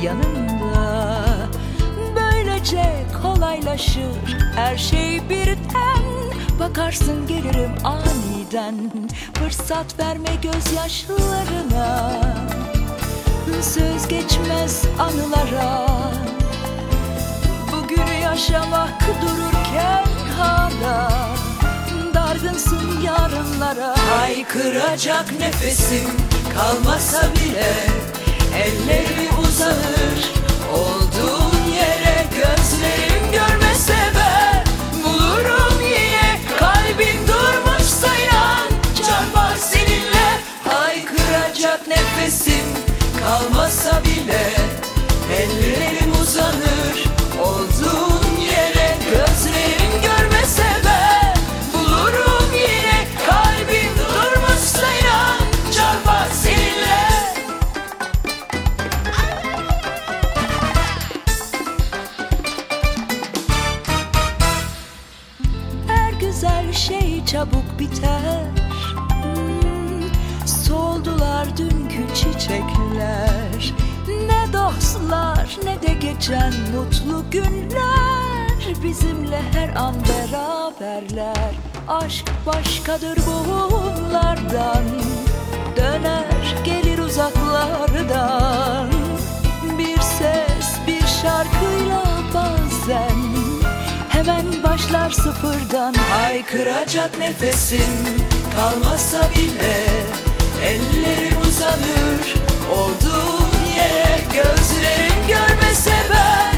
yanında. Böylece kolaylaşır her şey birden. Bakarsın gelirim aniden, fırsat verme gözyaşlarına. Söz geçmez anılara, bugünü yaşamak dururken hala. Dargınsın yarınlara. Haykıracak nefesim kalmasa bile ellerim uzanır olduğun yere. Gözlerim görmese ben bulurum yine. Kalbim durmuşsa inan çarpar seninle. Haykıracak nefesim kalmasa bile ellerim uzanır olduğun yere. Gözlerim görmese ben bulurum yine. Kalbim durmuşsa inan çarpar seninle. Her güzel şey çabuk biter. Soldular dünkü çiçekler. Ne dostlar ne de geçen mutlu günler. Bizimle her an beraberler. Aşk başkadır bunlardan. Döner gelir uzaklardan. Bir ses bir şarkıyla bazen hemen başlar sıfırdan. Haykıracak nefesim kalmasa bile ellerim uzanır olduğun yere. Gözlerim görmese ben